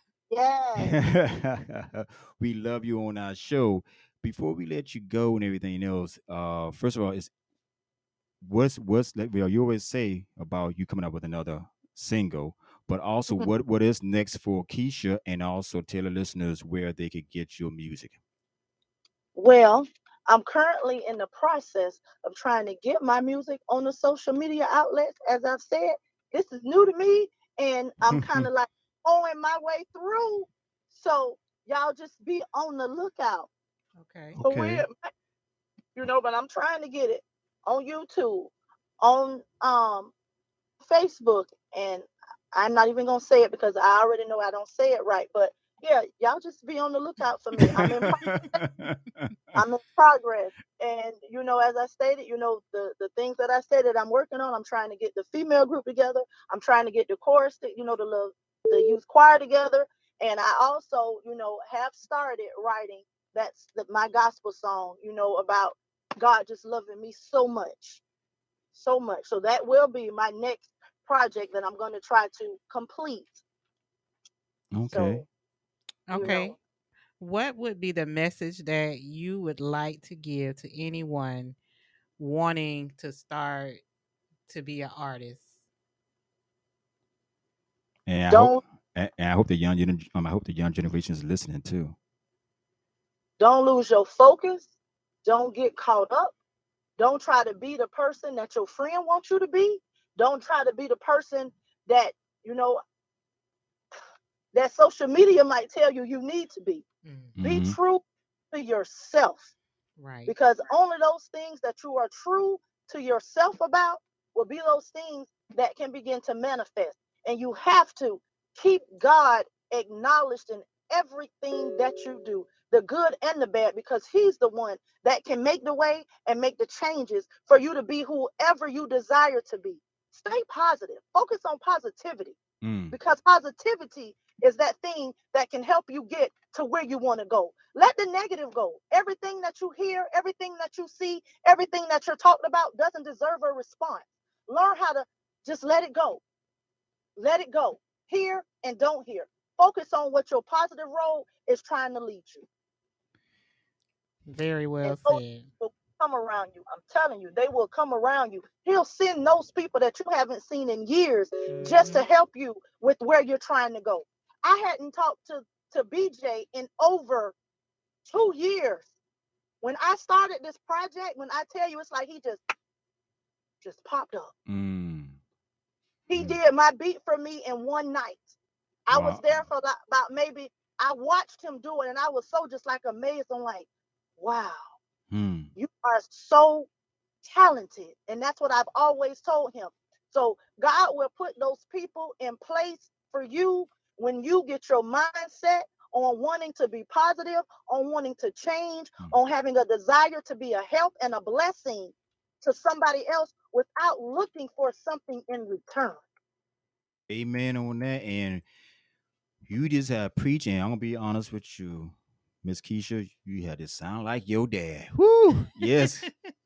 yes. we love you on our show. Before we let you go and everything else, uh, first of all, it's what's what's like well, you always say about you coming up with another single, but also what what is next for Keisha, and also tell the listeners where they could get your music. Well, I'm currently in the process of trying to get my music on the social media outlets. As I've said, this is new to me, and I'm kind of like going my way through. So y'all just be on the lookout Okay. for where, Okay. you know. But I'm trying to get it on YouTube, on um Facebook, and I'm not even gonna say it because I already know I don't say it right. But yeah, y'all just be on the lookout for me. I'm in I'm in progress. And you know, as I stated, you know, the the things that I said that I'm working on, I'm trying to get the female group together. I'm trying to get the chorus, to, you know, the little the youth choir together. And I also, you know, have started writing that's the, my gospel song, you know, about God just loving me so much, so much. So that will be my next project that I'm going to try to complete. Okay. So, you Okay. know, What would be the message that you would like to give to anyone wanting to start to be an artist? And I hope don't and I hope the young gener- um, I hope the young generation is listening too. don't lose your focus. Don't get caught up. Don't try to be the person that your friend wants you to be. Don't try to be the person that, you know, that social media might tell you you need to be. Mm, Be Mm-hmm. true to yourself right. because only those things that you are true to yourself about will be those things that can begin to manifest. And you have to keep God acknowledged in everything that you do, the good and the bad, because He's the one that can make the way and make the changes for you to be whoever you desire to be. Stay positive, focus on positivity Mm. because positivity is that thing that can help you get to where you want to go. Let the negative go. Everything that you hear, everything that you see, everything that you're talking about doesn't deserve a response. Learn how to just let it go. Let it go. Hear and don't hear. Focus on what your positive road is trying to lead you. Very And well those said. people come around you. I'm telling you, they will come around you. He'll send those people that you haven't seen in years just to Mhm. help you with where you're trying to go. I hadn't talked to, to B J in over two years. When I started this project, when I tell you, it's like he just just popped up. Mm. He Mm. did my beat for me in one night. I was Wow. there for about, about maybe I watched him do it, and I was so just like amazed. I'm like, wow, Hmm. you are so talented. And that's what I've always told him. So God will put those people in place for you when you get your mindset on wanting to be positive, on wanting to change, Hmm. on having a desire to be a help and a blessing to somebody else without looking for something in return. Amen on that. And you just have preaching. I'm gonna be honest with you, Miss Keisha. You had to sound like your dad. Woo! Yes.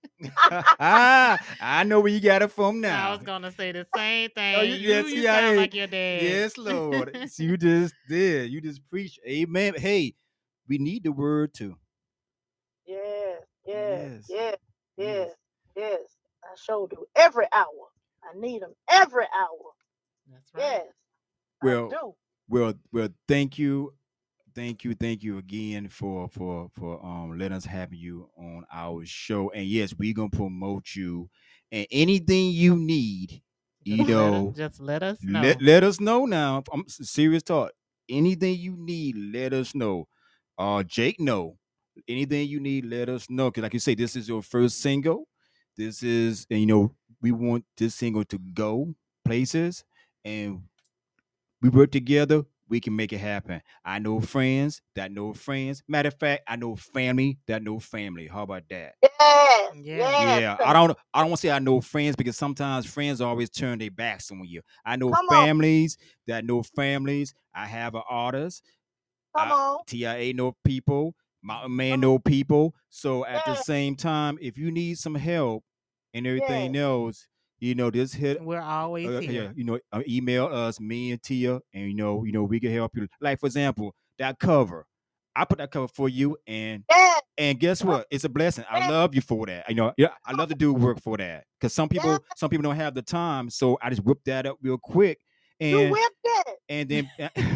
I know where you got it from I now. was gonna say the same Oh, thing. you, You, yes, you yeah, sound hey, like your dad. yes, Lord. So you just did. You just preach. Amen. Hey, we need the word too. Yes, yes, Yes. yes, Yes. yes, yes. I sure do. Every hour. I need them every hour. That's right. Yes, I Well, do. well, well. Thank you, thank you, thank you again for for for um letting us have you on our show. And yes, we're gonna promote you and anything you need. You Just let us, know, just let us know. let let us know now. I'm s- serious talk. Anything you need, let us know. Uh, Jake, know anything you need, let us know. Cause like you say, this is your first single. This is, and you know, we want this single to go places, and we work together. We can make it happen. I know friends that know friends. Matter of fact, I know family that know family. How about that? Yes, Yeah. yes. Yeah, 'Cause I don't. I don't want to say I know friends because sometimes friends always turn their backs on you. I know come on, families that know families. I have an artist. come I, on, T I A know people. Mountain Man come on. know people. So at the Yes, same time, if you need some help and everything yes. else, you know, just hit. We're always Uh, here. yeah, you know, uh, email us, me and Tia, and you know, you know, we can help you. Like for example, that cover, I put that cover for you, and Yes, and guess come what? It's a blessing. I yes, love you for that. You know, yeah, I love to do work for that because some yes. people, some people don't have the time. So I just whip that up real quick, You and whipped it. and then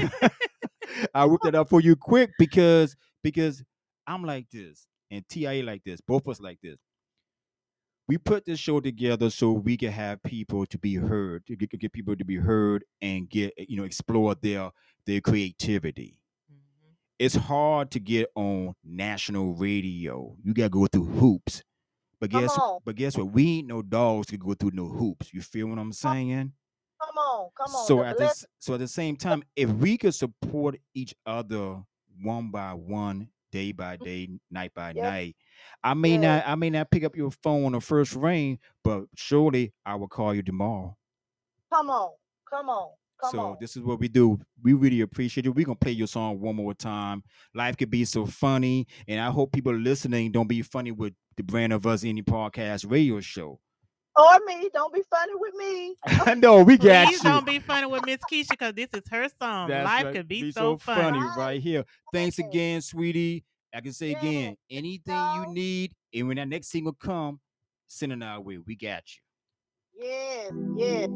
I whip that up for you quick because because I'm like this, and T I A like this, both of us like this. We put this show together so we can have people to be heard, to get, get people to be heard and get you know explore their their creativity. Mhm. It's hard to get on national radio. You gotta go through hoops. But Come guess on, but guess what? We ain't no dogs to go through no hoops. You feel what I'm come, saying? come on, come on. So The at blessing. this so at the same time, if we could support each other one by one, day by day, night by Yes, night, I may yes. not I may not pick up your phone on the first ring, but surely I will call you tomorrow. Come on, come on, come So on. this is what we do. We really appreciate it. We're gonna play your song one more time. Life could be so funny, and I hope people listening don't be funny with the brand of us any podcast radio show. Or me. Don't be funny with me. No, we got Please you. don't be funny with Miss Keisha because this is her song. That's Life right. could be, Be so so funny funny. Right. right here. Thanks Yes, again, sweetie. I can say yes. again, anything you No. need, and when that next single come, send it our way. We got you. Yes, yes.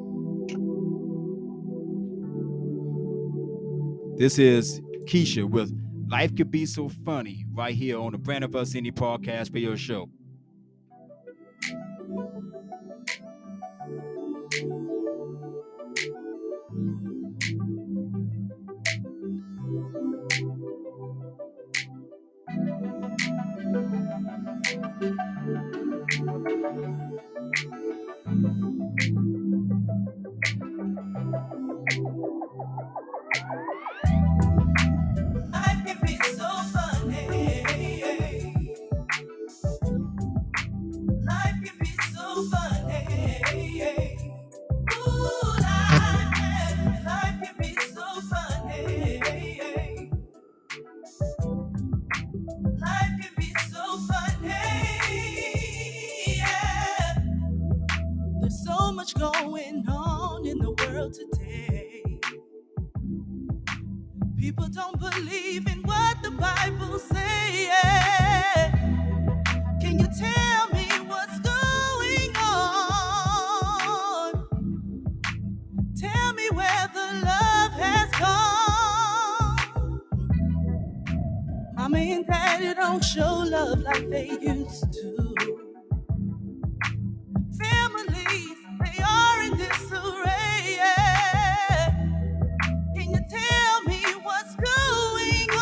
This is Keisha with Life Could Be So Funny right here on the Brand of Us Indie Podcast Radio Show. Life can be so funny. Life can be so funny. Ooh, life, yeah, life can be so funny. Life can be so funny. Yeah. There's so much going on in the world today. People don't believe in what the Bible says. Yeah. Can you tell me what's going on? Tell me where the love has gone. Mommy and daddy don't show love like they used to. Families, they are in disarray. Yeah. Can you tell me what's going on?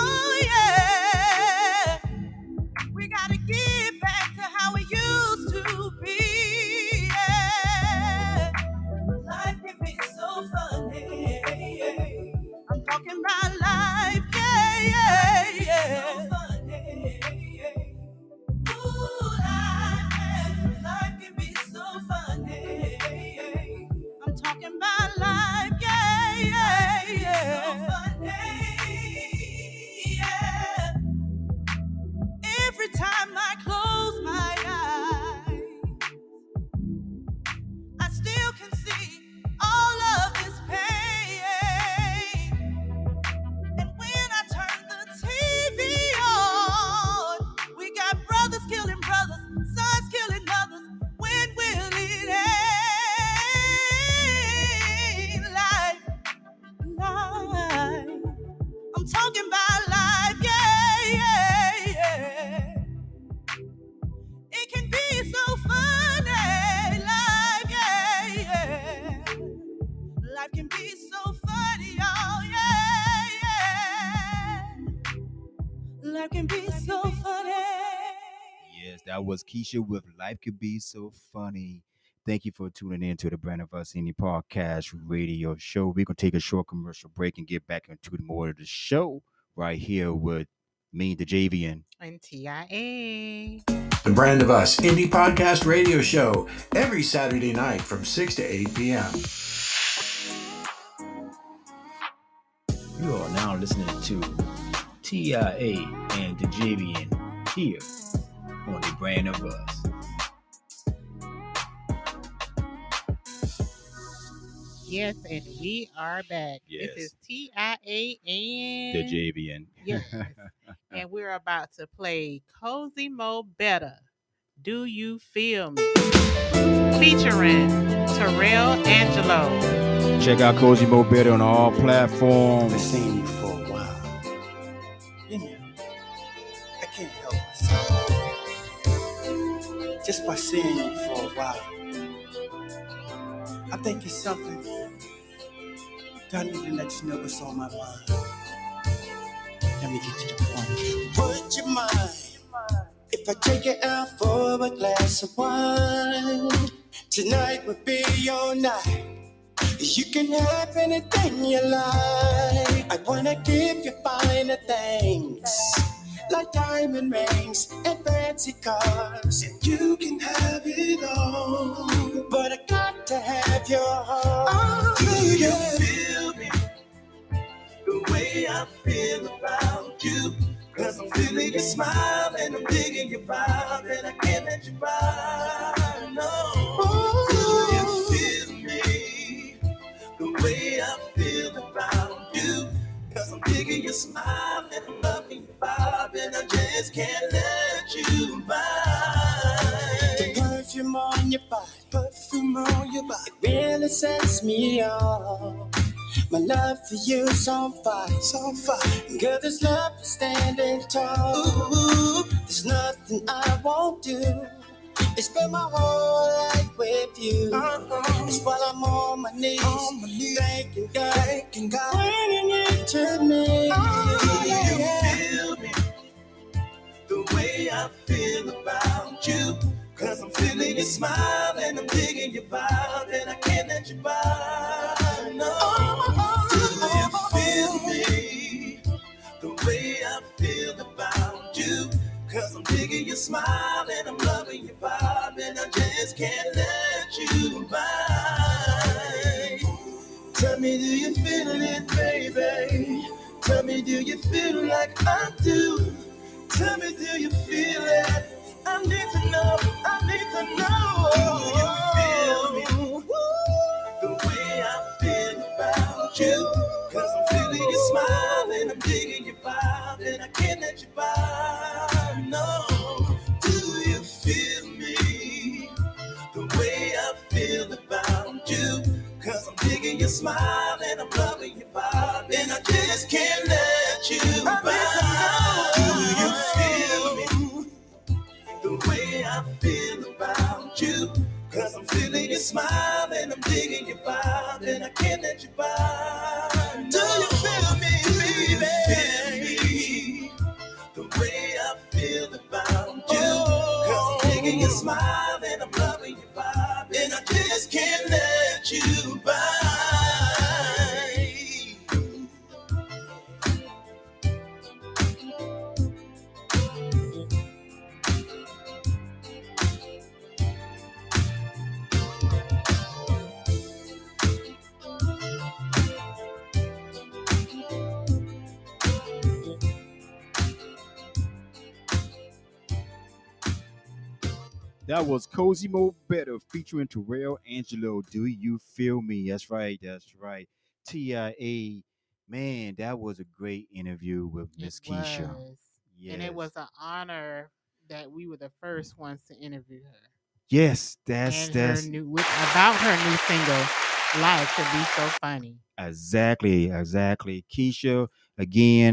life can be so funny. Yes, that was Keisha with Life Could Be So Funny. Thank you for tuning in to the Brand of Us Indie Podcast Radio Show. We're going to take a short commercial break and get back into more of the show right here with me, the J V N. And T I A. The Brand of Us Indie Podcast Radio Show every Saturday night from six to eight p.m. You are now listening to T I A and the J V N here on the Brand of Us. Yes, and we are back. Yes. This is T I A and The J V N. Yes. And we're about to play Cozy Mo Better. Do You Feel Me? Featuring Terrell Angelo. Check out Cozy Mo Better on all platforms. I've been seeing you for a while. You know, I can't help myself. Just by seeing you for a while, I think it's something that I need to let you know what's on my mind. Let me get to the point. Would you mind if I take you out for a glass of wine? Tonight would be your night. You can have anything you like. I wanna give you finer things, like diamond rings and fancy cars. And you can have it all, but I got to have your heart. Do you feel me the way I feel about you? Cause I'm feeling your smile and I'm digging your vibe, and I can't let you by. No. Do you feel me the way I feel about you? Cause I'm digging your smile and I'm loving your vibe, and I just can't let you by. The perfume on your body, perfume on your body, it really sets me off. My love for you's on fire, it's on fire. Girl, this love is standing tall. Ooh, there's nothing I won't do. It's been my whole life with you. Uh-huh. It's while I'm on my knees, on my knees. Thanking God, thanking God, bringing it to me. Oh, yeah, yeah. Do you feel me the way I feel about you? Cause I'm feeling your smile and I'm digging your vibe, and I can't let you by. No. Oh, do you feel me the way I feel about you? Cause I'm digging your smile and I'm loving your vibe, and I just can't let you by. Tell me, do you feel it, baby? Tell me, do you feel like I do? Tell me, do you feel it? I need to know, I need to know. Do you feel me the way I feel about you? Cause I'm feeling your smile and I'm digging your vibe, and I can't let you by. No. Do you feel me the way I feel about you? Cause I'm digging your smile and I'm loving your vibe, and I just can't let you by. Do you feel me the way I feel about you? Cause I'm feeling your smile and I'm digging your vibe, and I can't let you by. Do you feel me, baby? Do you feel me the way I feel about you? Cause I'm digging your smile and I'm loving your vibe, and I just can't let you by. That was Cozy Mo Better featuring Terrell Angelo. Do you feel me? That's right. That's right. T I A. Man, that was a great interview with Miss Keisha. Was. Yes. And it was an honor that we were the first ones to interview her. Yes, that's and that's her new with, about her new single, Life Could Be So Funny. Exactly, exactly. Keisha, again,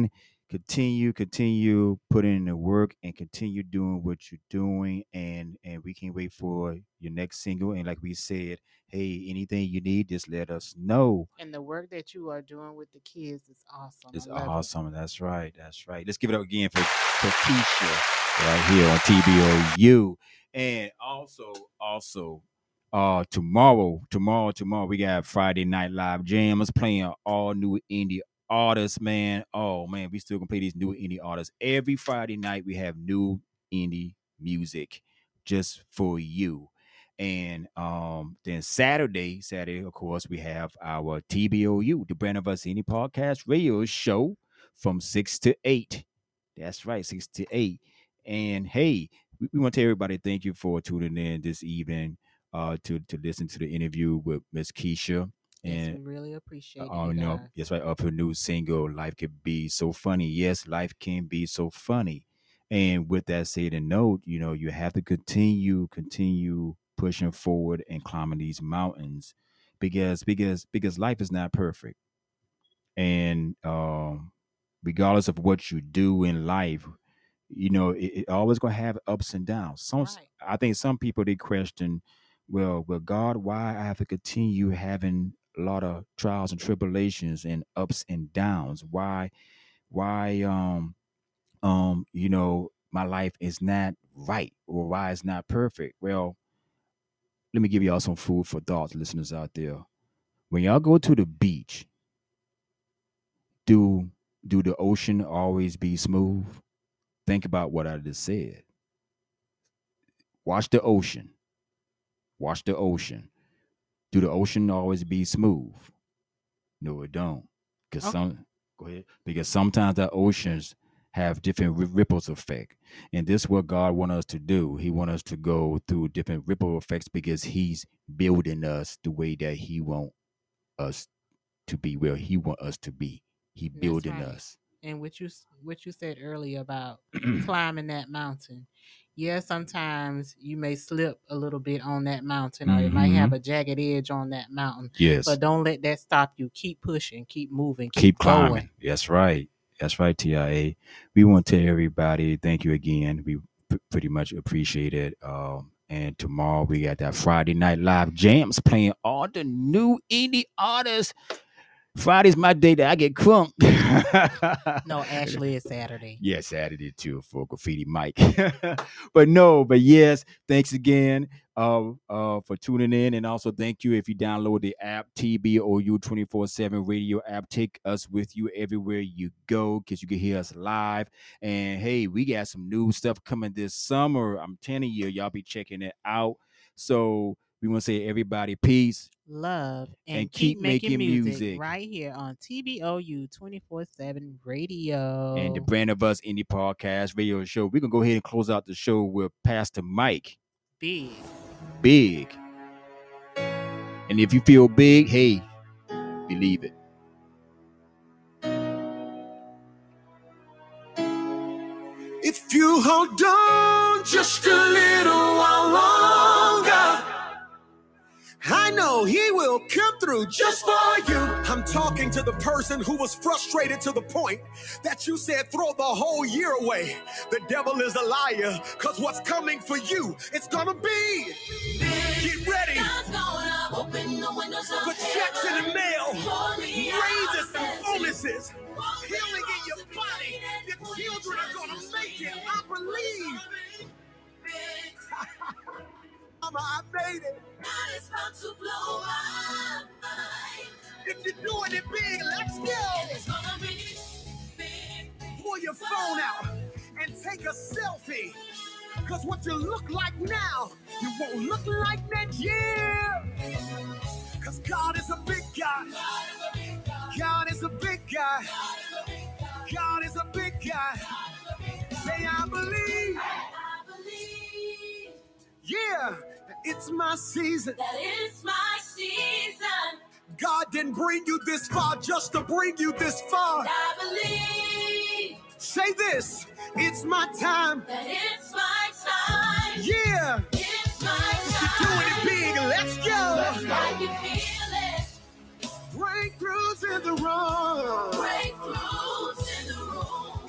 continue, continue putting in the work and continue doing what you're doing. And and we can't wait for your next single. And like we said, hey, anything you need, just let us know. And the work that you are doing with the kids is awesome. It's I love awesome. That's right. That's right. Let's give it up again for, for Keisha right here on T B O U. And also, also, uh, tomorrow, tomorrow, tomorrow, we got Friday Night Live Jams playing all new indie artists, man. Oh man, we still gonna play these new indie artists. Every Friday night we have new indie music just for you. And um, then Saturday, Saturday, of course, we have our T B O U, the Brand of Us Indie Podcast Radio Show from six to eight. That's right, six to eight. And hey, we, we want to tell everybody thank you for tuning in this evening uh, to to listen to the interview with Miss Keisha. Yes, And we really appreciate it. oh you no, guys. that's right. Of her new single, "Life Can Be So Funny." Yes, life can be so funny. And with that said and note, you know, you have to continue, continue pushing forward and climbing these mountains, because because because life is not perfect. And um, regardless of what you do in life, you know, it, it always gonna have ups and downs. Some, Right. I think, some people they question, well, well, God, why I have to continue having a lot of trials and tribulations and ups and downs? Why, why, um, um, you know, my life is not right, or why it's not perfect? Well, let me give y'all some food for thought, listeners out there. When y'all go to the beach, do do the ocean always be smooth? Think about what I just said. Watch the ocean. Watch the ocean. Do the ocean always be smooth? No, it don't. Because Okay. some go ahead. Because sometimes the oceans have different ri- ripples effect, and this is what God want us to do. He want us to go through different ripple effects because He's building us the way that He want us to be, where He want us to be. He That's building right. us. And what you s- what you said earlier about climbing that mountain. Yeah, sometimes you may slip a little bit on that mountain, or it might have hmm a jagged edge on that mountain. Yes. But don't let that stop you. Keep pushing, keep moving, keep, Keep going. climbing. That's right. That's right, T I A. We want to tell everybody thank you again. We p- pretty much appreciate it. Um, and tomorrow we got that Friday Night Live Jams playing all the new indie artists. Friday's my day that I get crunk. No, actually, it's Saturday. Yeah, Saturday too for Graffiti Mike. But no, but yes, thanks again uh, uh, for tuning in. And also thank you if you download the app, T B O U twenty-four seven radio app. Take us with you everywhere you go, because you can hear us live. And hey, we got some new stuff coming this summer. I'm telling you, y'all be checking it out. So we want to say everybody peace. Love and, And keep, keep making, making music, music. right here on T B O U twenty-four seven radio. And the Brand of Us Indie Podcast Radio Show. We're going to go ahead and close out the show with Pastor Mike. Big. Big. And if you feel big, hey, believe it. If you hold on just a little while longer, I know He will come through just for you. I'm talking to the person who was frustrated to the point that you said throw the whole year away. The devil is a liar, because what's coming for you, it's gonna be. Get ready for checks in the mail, raises and bonuses, healing in your body. Your children are gonna make it. I believe. Mama, I made it. God is about to blow my mind. If you're doing it big, let's go. It's gonna be big. Pull your phone out and take a selfie. Because what you look like now, you won't look like next year. Because God is a big God. God is a big guy. God is a big guy. Say, I believe. Yeah, it's my season. That is my season. God didn't bring you this far just to bring you this far. I believe. Say this, it's my time. That it's my time. Yeah, It's my time. you're doing it big. Let's go. I can feel it. Breakthroughs in the room. Breakthroughs in the room.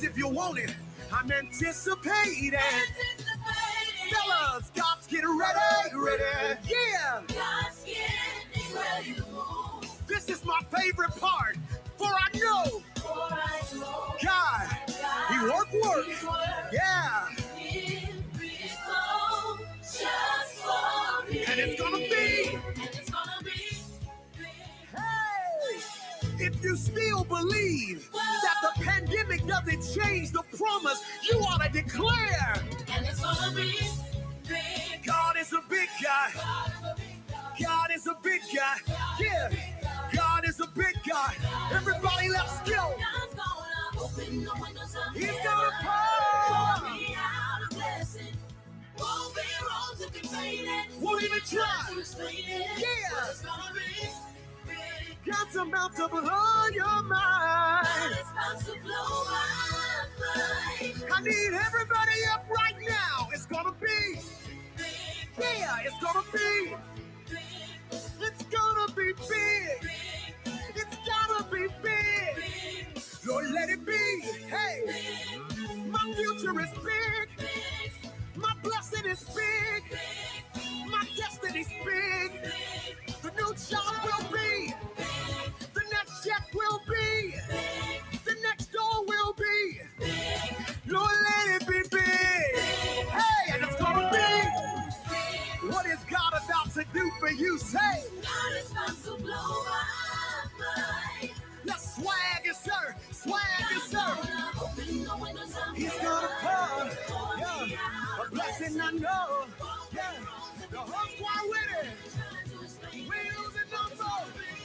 Ladies, if you want it, I'm anticipating. Fellas, God's getting ready, ready. Yeah. God's getting ready to move. This is my favorite part, for I know For I know God, He work work. His word Yeah. is flow just for me. And it's gonna be. And it's gonna be big. Hey, if you still believe that the pandemic doesn't change the promise, you ought to declare And it's gonna be big. God is a big guy. God is a big God. God is a big guy. Yeah. God is a big guy. Everybody, let's go. God's gonna open the windows of He's heaven. gonna pour. Pour me out a blessing. Won't be wrong to complain it. Won't even try. To explain it. Yeah. But it's gonna be big. God's about to blow your mind. God is about to blow my mind. I need everybody up right now. It's gonna be. Big, Yeah, it's gonna be. big, It's gonna be big. big, It's gotta be big. big, Lord, let it be. Hey, big, my future is big. big, My blessing is big. big, My destiny's big. big, The new job will be. The next check will be. The next door will be. Lord, let it be big. Hey, and it's gonna be. What is God about to do for you? Say, God is about to blow my mind. let's swag it, sir. Swag it, sir. Gonna open the windows of He's heaven. gonna pour. Pour me Yeah, out a blessing I know. Yeah, the whole squad with it. Trying to explain We it. losing numbers. God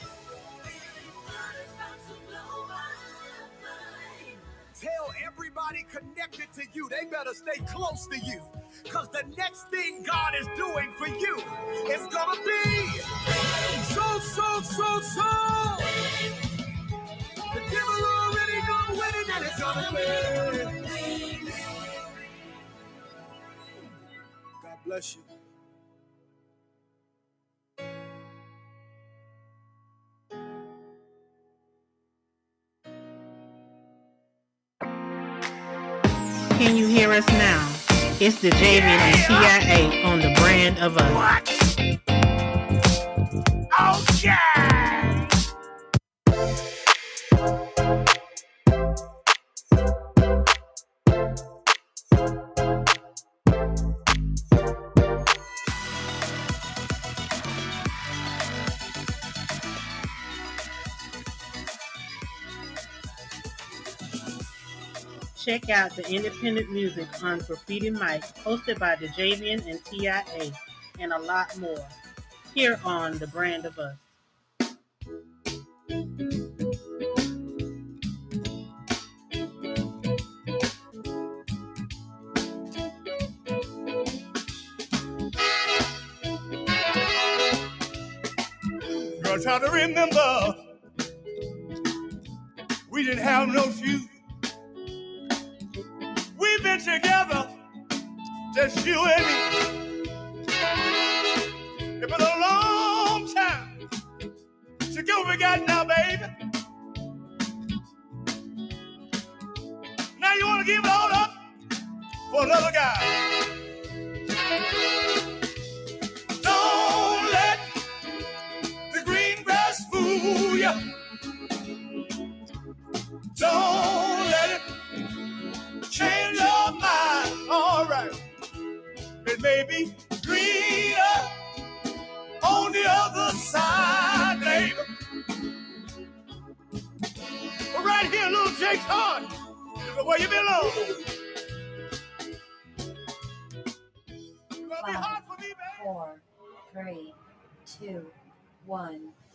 is about to blow my mind. Tell everybody connected to you, they better stay close to you. Because the next thing God is doing for you is gonna be so, so, so, so. The devil already know when it and it's gonna be. God bless you. Can you hear us now? It's the Javian and T I A on the brand of us. Oh, yeah! Check out the independent music on Graffiti Mike, hosted by the Javian and T I A, and a lot more, here on the brand of us. Girl, try to remember, we didn't have no shoes. We've been together, just you and me. It's been a long time. So get what we got now, baby. Now you want to give it all up for another guy. Don't let the green grass fool you. Don't let it change your mind. All right. It may be greener on the other side, baby. But right here, little Jake's heart is where you belong. It's gonna be hard for me, baby. Four, three, two, one.